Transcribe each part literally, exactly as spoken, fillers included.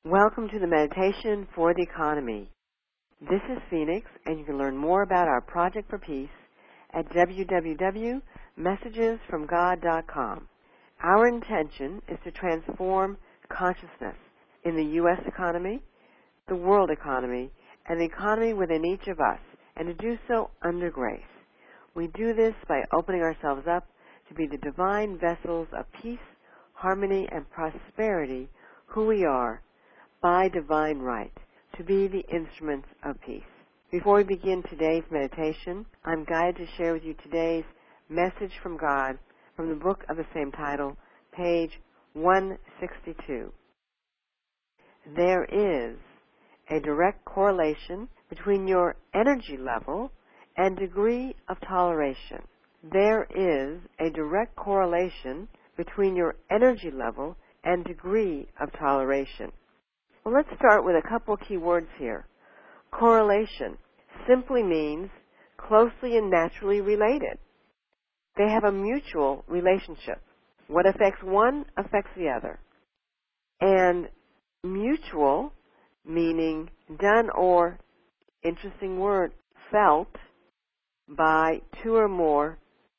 Welcome to the Meditation for the Economy. This is Phoenix, and you can learn more about our Project for Peace at w w w dot messages from god dot com. Our intention is to transform consciousness in the U S economy, the world economy, and the economy within each of us, and to do so under grace. We do this by opening ourselves up to be the divine vessels of peace, harmony, and prosperity, who we are, by divine right, to be the instruments of peace. Before we begin today's meditation, I'm guided to share with you today's message from God from the book of the same title, page one sixty-two. There is a direct correlation between your energy level and degree of toleration. There is a direct correlation between your energy level and degree of toleration. Well, let's start with a couple key words here. Correlation simply means closely and naturally related. They have a mutual relationship. What affects one affects the other. And mutual, meaning done or, interesting word, felt by two or more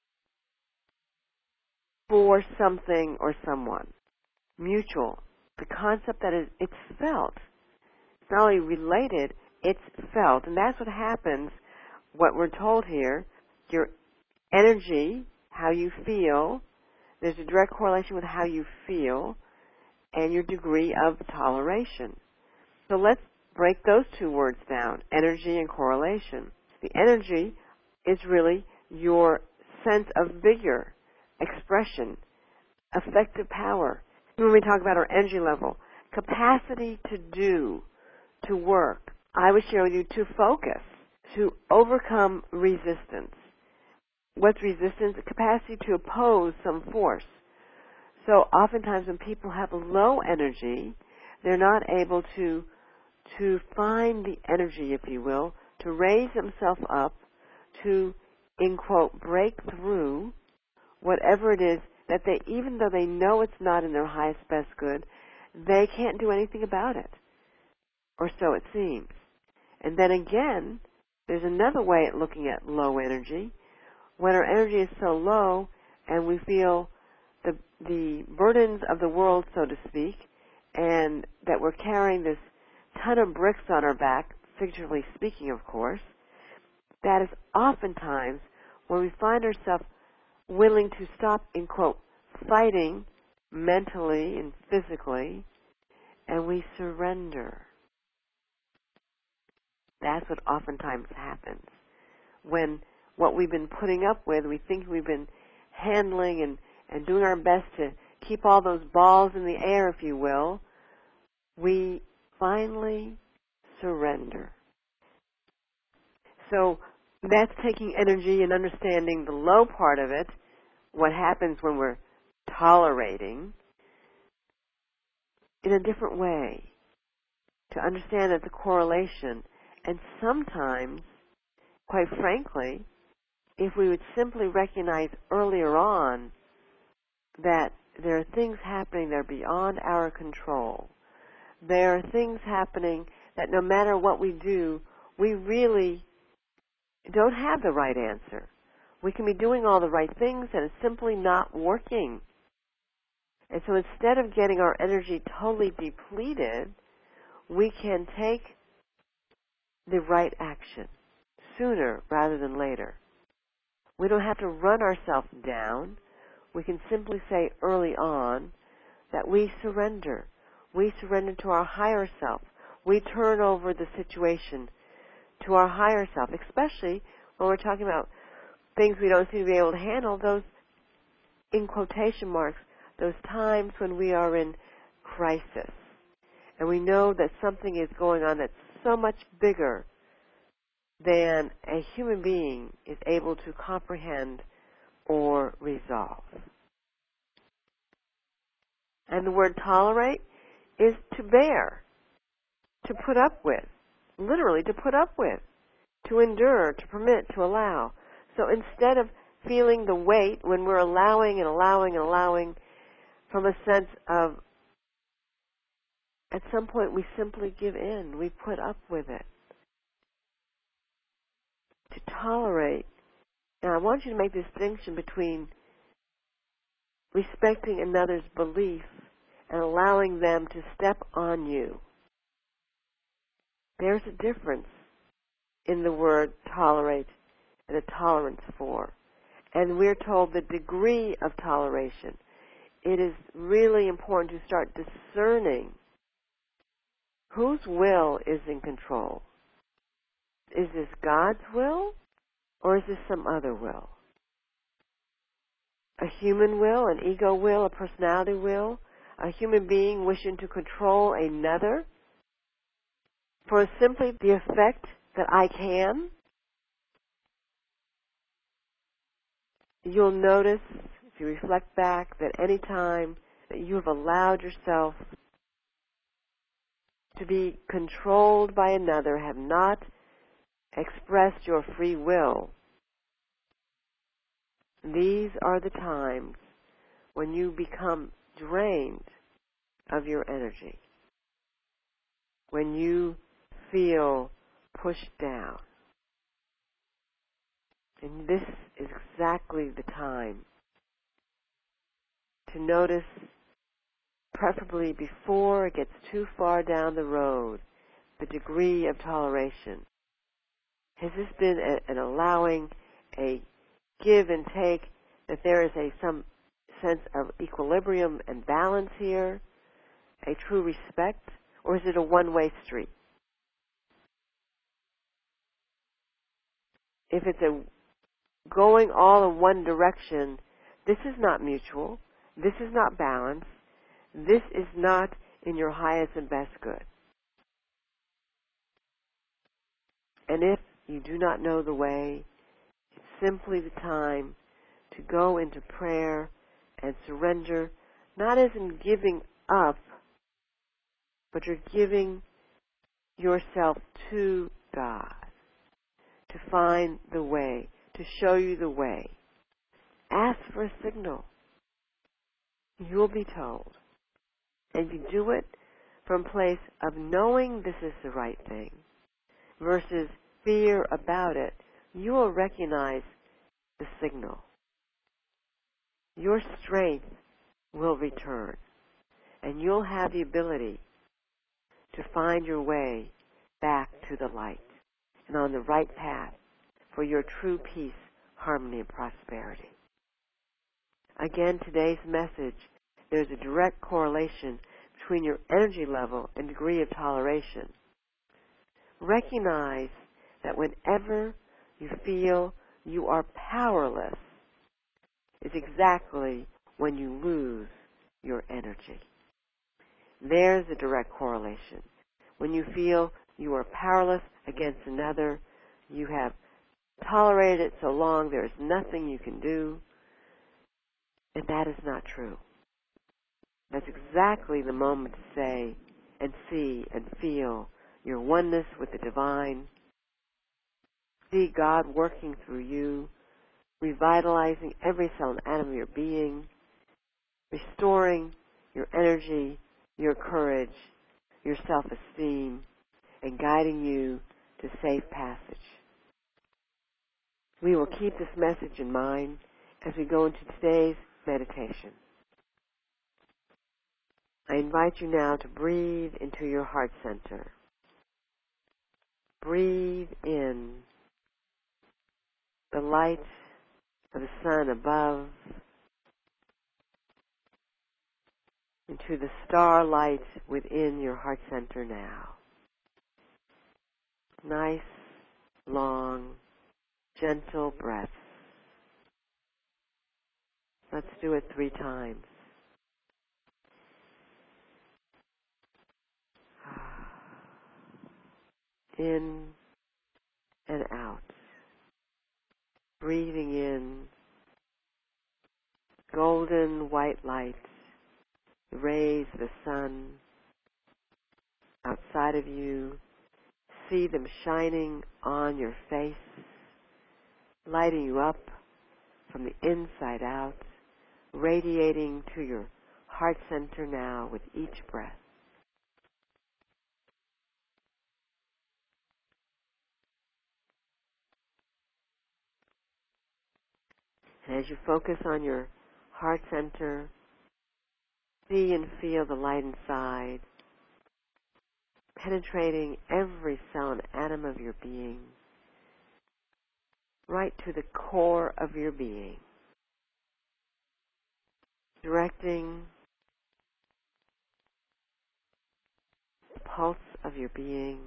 for something or someone. Mutual. The concept that is, it's felt. It's not only related, it's felt. And that's what happens, what we're told here. Your energy, how you feel, there's a direct correlation with how you feel and your degree of toleration. So let's break those two words down, energy and correlation. The energy is really your sense of vigor, expression, effective power. When we talk about our energy level, capacity to do, to work, I would share with you to focus, to overcome resistance. What's resistance? Capacity to oppose some force. So oftentimes when people have low energy, they're not able to, to find the energy, if you will, to raise themselves up, to, in quote, break through whatever it is that they, even though they know it's not in their highest, best good, they can't do anything about it. Or so it seems. And then again, there's another way at looking at low energy. When our energy is so low and we feel the, the burdens of the world, so to speak, and that we're carrying this ton of bricks on our back, figuratively speaking, of course, that is oftentimes when we find ourselves willing to stop, in quote, fighting mentally and physically, and we surrender. That's what oftentimes happens. When what we've been putting up with, we think we've been handling and, and doing our best to keep all those balls in the air, if you will, we finally surrender. So that's taking energy and understanding the low part of it, what happens when we're tolerating, in a different way, to understand that the correlation. And sometimes, quite frankly, if we would simply recognize earlier on that there are things happening that are beyond our control, there are things happening that no matter what we do, we really don't have the right answer. We can be doing all the right things and it's simply not working. And so instead of getting our energy totally depleted, we can take the right action sooner rather than later. We don't have to run ourselves down. We can simply say early on that we surrender. We surrender to our higher self. We turn over the situation to our higher self, especially when we're talking about things we don't seem to be able to handle, those, in quotation marks, those times when we are in crisis. And we know that something is going on that's so much bigger than a human being is able to comprehend or resolve. And the word tolerate is to bear, to put up with, literally to put up with, to endure, to permit, to allow. So instead of feeling the weight when we're allowing and allowing and allowing from a sense of at some point we simply give in. We put up with it. To tolerate. Now I want you to make the distinction between respecting another's belief and allowing them to step on you. There's a difference in the word tolerate and a tolerance for. And we're told the degree of toleration. It is really important to start discerning whose will is in control. Is this God's will or is this some other will? A human will, an ego will, a personality will, a human being wishing to control another for simply the effect that I can? You'll notice, if you reflect back, that any time that you have allowed yourself to be controlled by another, have not expressed your free will, these are the times when you become drained of your energy, when you feel pushed down. And this is exactly the time to notice, preferably before it gets too far down the road, the degree of toleration. Has this been a, an allowing, a give and take, that there is a some sense of equilibrium and balance here, a true respect, or is it a one-way street? If it's a going all in one direction, this is not mutual, this is not balance, this is not in your highest and best good. And if you do not know the way, it's simply the time to go into prayer and surrender, not as in giving up, but you're giving yourself to God to find the way, to show you the way. Ask for a signal. You'll be told. And you do it from a place of knowing this is the right thing versus fear about it. You will recognize the signal. Your strength will return, and you'll have the ability to find your way back to the light and on the right path for your true peace, harmony, and prosperity. Again, today's message, there's a direct correlation between your energy level and degree of toleration. Recognize that whenever you feel you are powerless is exactly when you lose your energy. There's a direct correlation. When you feel you are powerless against another, you have tolerated it so long there is nothing you can do, and that is not true. That's exactly the moment to say and see and feel your oneness with the divine. See God working through you, revitalizing every cell and atom of your being, restoring your energy, your courage, your self-esteem, and guiding you to safe passage. We will keep this message in mind as we go into today's meditation. I invite you now to breathe into your heart center. Breathe in the light of the sun above, into the starlight within your heart center now. Nice, long, gentle breaths. Let's do it three times. In and out. Breathing in golden white light, the rays of the sun outside of you. See them shining on your face, lighting you up from the inside out, radiating to your heart center now with each breath. And as you focus on your heart center, see and feel the light inside, penetrating every cell and atom of your being, right to the core of your being, directing the pulse of your being,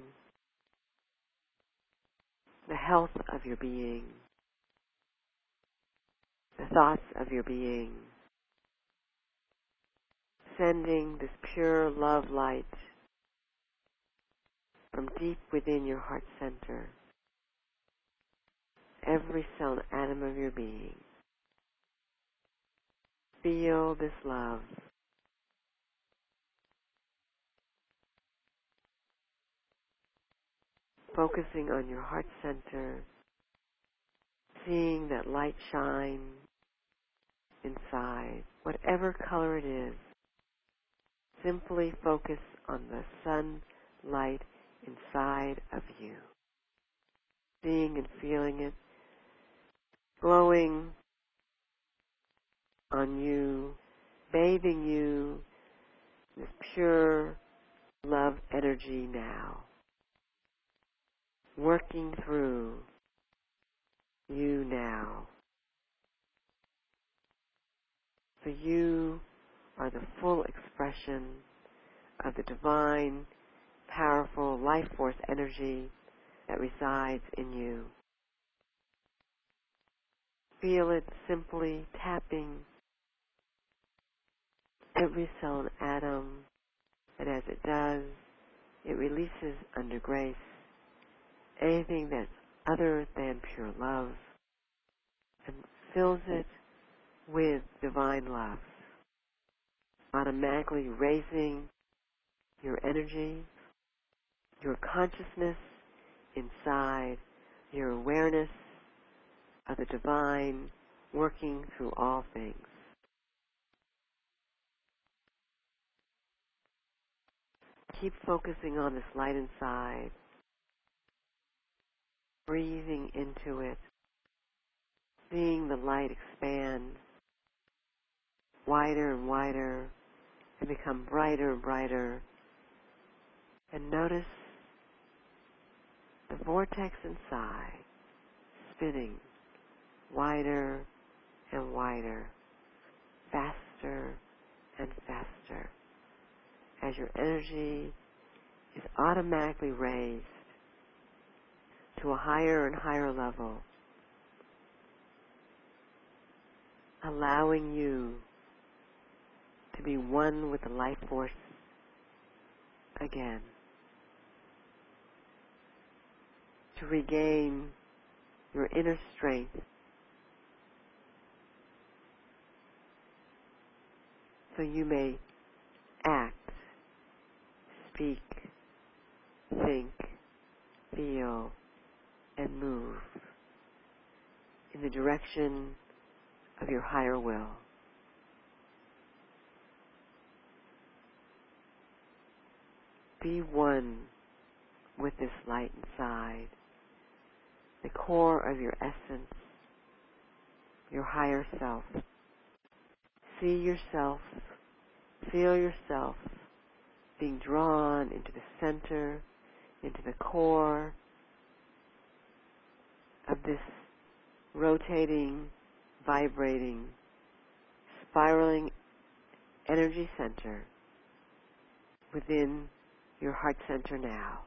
the health of your being, the thoughts of your being, sending this pure love light from deep within your heart center, every cell and atom of your being. Feel this love. Focusing on your heart center, seeing that light shine inside, whatever color it is. Simply focus on the sunlight inside of you, seeing and feeling it glowing on you, bathing you in this pure love energy now, working through you now. So you are the full expression of the divine, powerful life force energy that resides in you. Feel it simply tapping every cell and atom, and as it does, it releases under grace anything that's other than pure love and fills it with divine love, automatically raising your energy, your consciousness inside, your awareness of the divine working through all things. Keep focusing on this light inside, breathing into it, seeing the light expand wider and wider and become brighter and brighter. And notice the vortex inside spinning wider and wider, faster and faster, as your energy is automatically raised to a higher and higher level, allowing you to be one with the life force again, to regain your inner strength, so you may act, speak, think, feel, and move in the direction of your higher will. Be one with this light inside, the core of your essence, your higher self. See yourself, feel yourself being drawn into the center, into the core of this rotating, vibrating, spiraling energy center within your heart center now.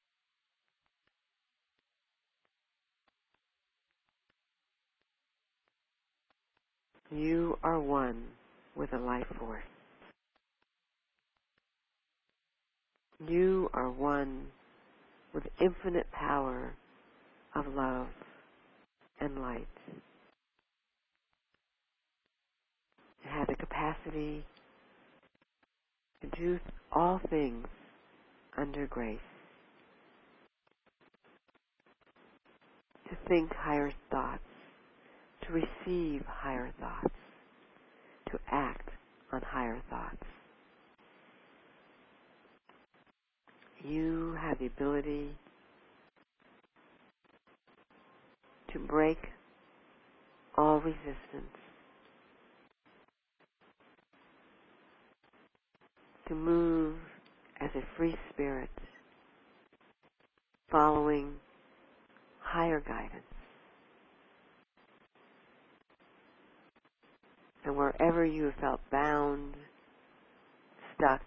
You are one with a life force. You are one with infinite power of love and light. You have the capacity to do all things under grace, to think higher thoughts, to receive higher thoughts, to act on higher thoughts. You have the ability to break all resistance, to move as a free spirit, following higher guidance. And wherever you have felt bound, stuck,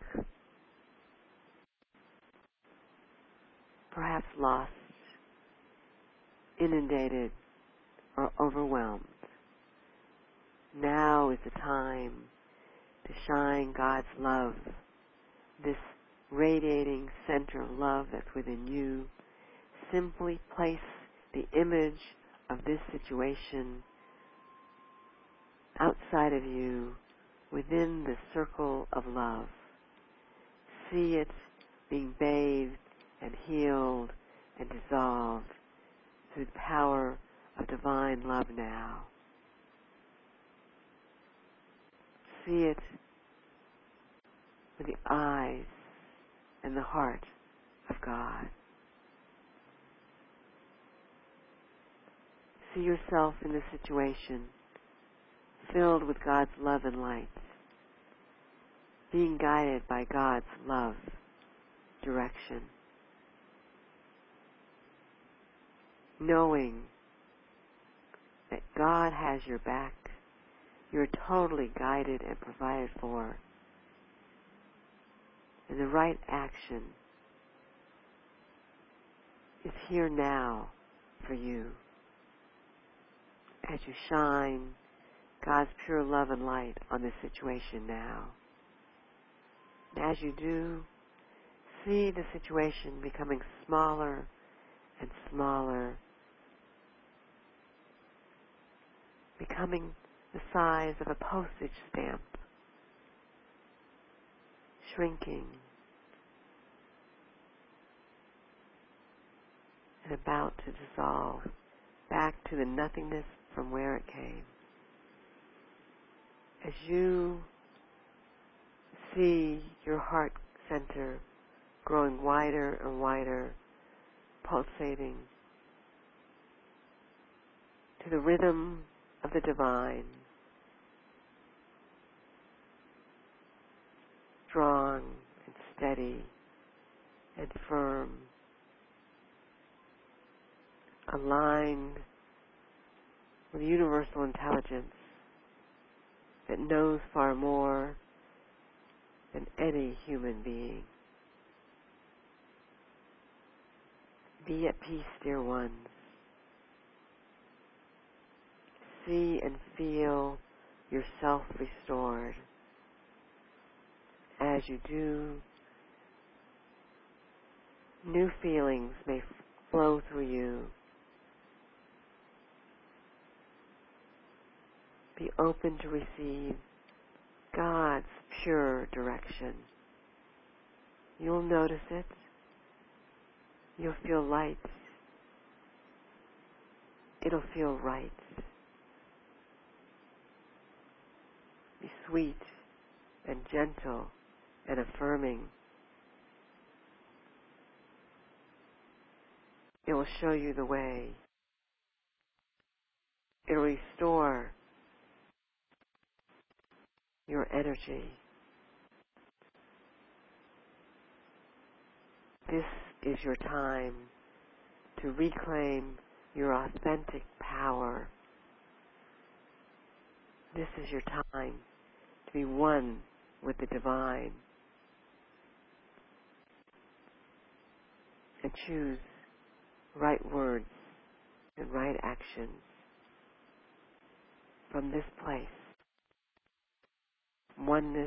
perhaps lost, inundated, or overwhelmed, now is the time to shine God's love, this radiating center of love that's within you. Simply place the image of this situation outside of you within the circle of love. See it being bathed and healed and dissolved through the power of divine love now. See it with the eyes and the heart of God. See yourself in this situation filled with God's love and light, being guided by God's love, direction, knowing that God has your back. You're totally guided and provided for. And the right action is here now for you as you shine God's pure love and light on this situation now. And as you do, see the situation becoming smaller and smaller, becoming the size of a postage stamp, shrinking and about to dissolve back to the nothingness from where it came. As you see your heart center growing wider and wider, pulsating to the rhythm of the divine, strong and steady and firm, aligned with universal intelligence that knows far more than any human being. Be at peace, dear ones. See and feel yourself restored. As you do, new feelings may flow through you. Be open to receive God's pure direction. You'll notice it. You'll feel light. It'll feel right. Be sweet and gentle and affirming. It will show you the way. It will restore your energy. This is your time to reclaim your authentic power. This is your time to be one with the divine and choose right words and right actions from this place. Oneness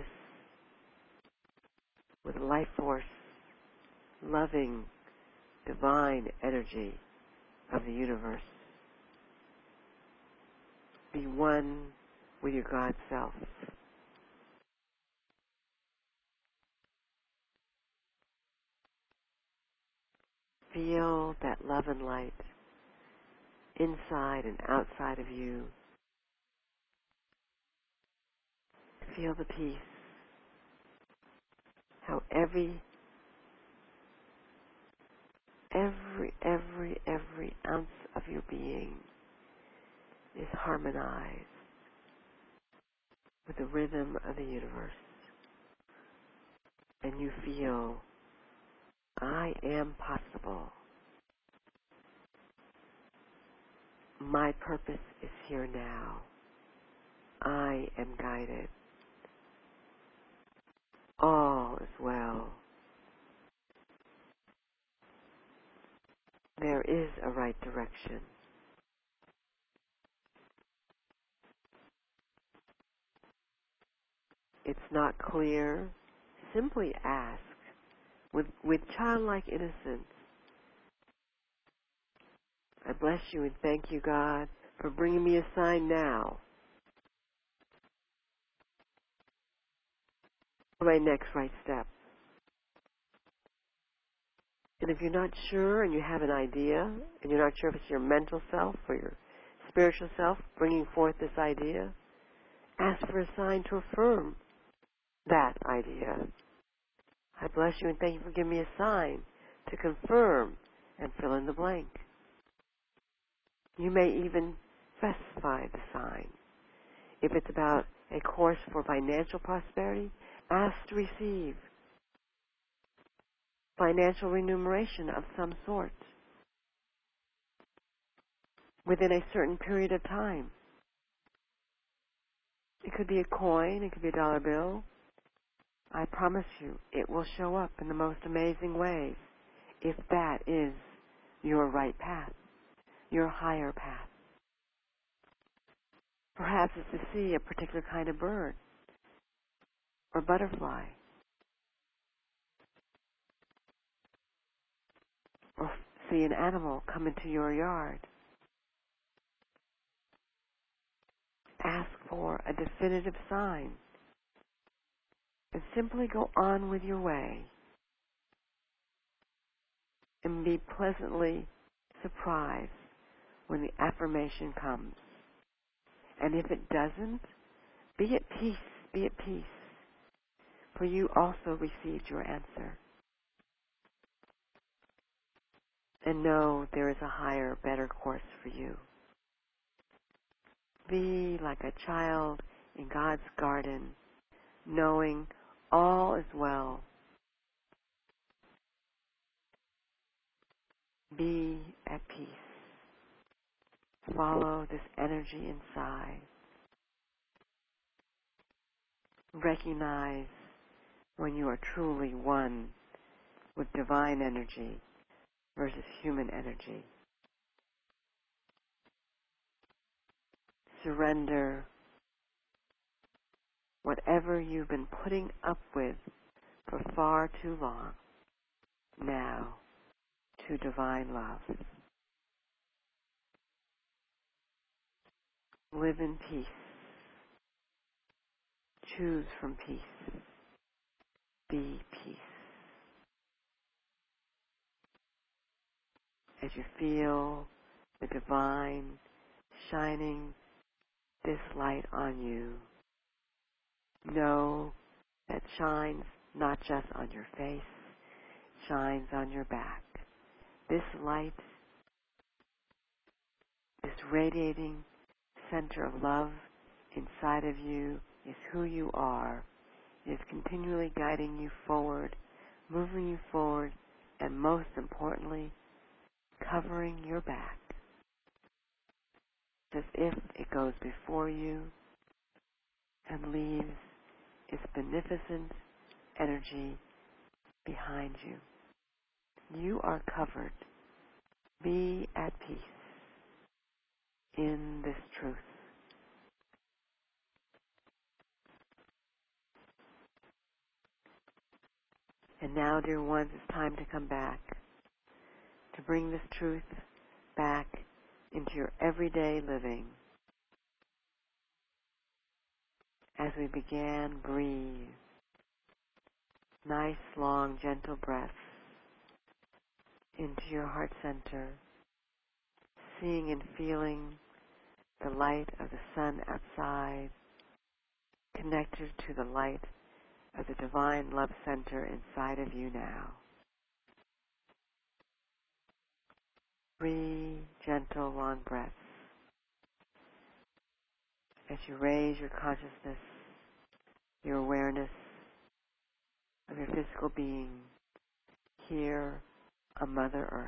with life force, loving, divine energy of the universe. Be one with your God self. Feel that love and light inside and outside of you. Feel the peace. How every, every, every, every ounce of your being is harmonized with the rhythm of the universe. And you feel, I am possible. My purpose is here now. I am guided. All is well. There is a right direction. It's not clear. Simply ask with, with childlike innocence. I bless you and thank you, God, for bringing me a sign now. My next right step. And if you're not sure and you have an idea, and you're not sure if it's your mental self or your spiritual self bringing forth this idea, ask for a sign to affirm that idea. I bless you and thank you for giving me a sign to confirm and fill in the blank. You may even specify the sign. If it's about a course for financial prosperity, ask to receive financial remuneration of some sort within a certain period of time. It could be a coin, it could be a dollar bill. I promise you, it will show up in the most amazing ways if that is your right path, your higher path. Perhaps it's to see a particular kind of bird or butterfly, or see an animal come into your yard. Ask for a definitive sign and simply go on with your way and be pleasantly surprised when the affirmation comes. And if it doesn't, be at peace, be at peace, for you also received your answer. And know there is a higher, better course for you. Be like a child in God's garden, knowing all is well. Be at peace. Follow this energy inside. Recognize when you are truly one with divine energy versus human energy. Surrender whatever you've been putting up with for far too long now to divine love. Live in peace. Choose from peace. Be peace. As you feel the divine shining this light on you, know that shines not just on your face, shines on your back. This light, this radiating center of love inside of you is who you are. It is continually guiding you forward, moving you forward, and most importantly, covering your back, as if it goes before you and leaves its beneficent energy behind you. You are covered. Be at peace in this truth. And now, dear ones, it's time to come back, to bring this truth back into your everyday living. As we began, breathe. Nice, long, gentle breaths into your heart center, seeing and feeling the light of the sun outside, connected to the light of the divine love center inside of you now. Three gentle, long breaths. as you raise your consciousness, your awareness of your physical being here on Mother Earth.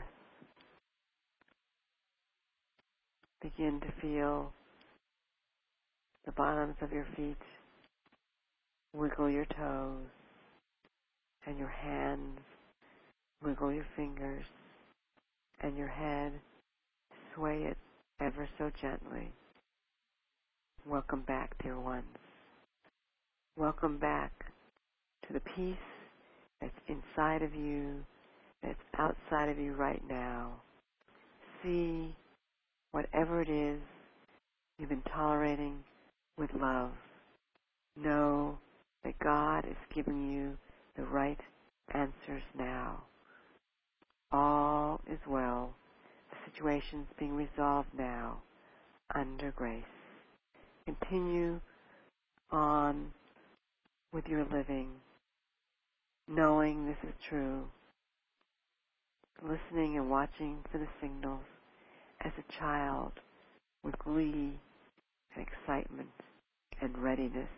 Begin to feel the bottoms of your feet, wiggle your toes, and your hands, wiggle your fingers, and your head, sway it ever so gently. Welcome back, dear ones. Welcome back to the peace that's inside of you, that's outside of you right now. See whatever it is you've been tolerating with love. Know that God is giving you the right answers now. All is well. The situation's being resolved now under grace. Continue on with your living, knowing this is true, listening and watching for the signals as a child with glee and excitement and readiness.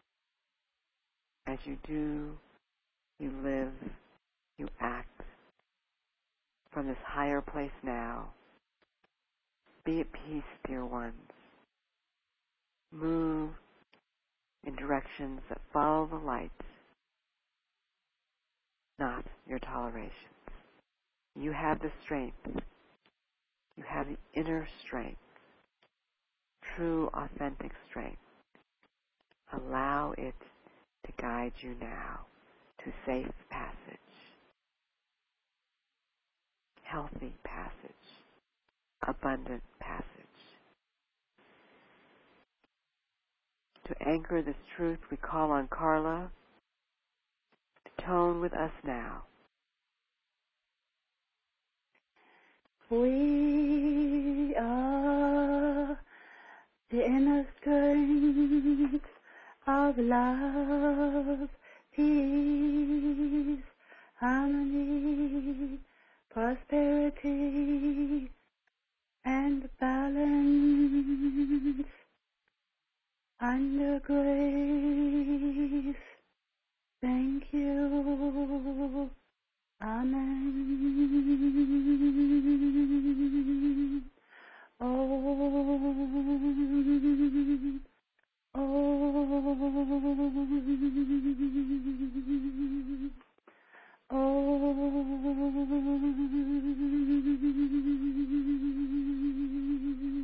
As you do, you live, you act from this higher place now. Be at peace, dear ones. Move in directions that follow the light, not your tolerations. You have the strength. You have the inner strength, true, authentic strength. Allow it to guide you now to safe passage, healthy passage, abundant passage. To anchor this truth, we call on Carla to tone with us now. We are the inner strength of love, peace, harmony, prosperity, and balance under grace. Thank you. Amen. Om. Om.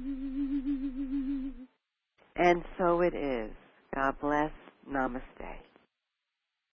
Om. And so it is. God bless. Namaste.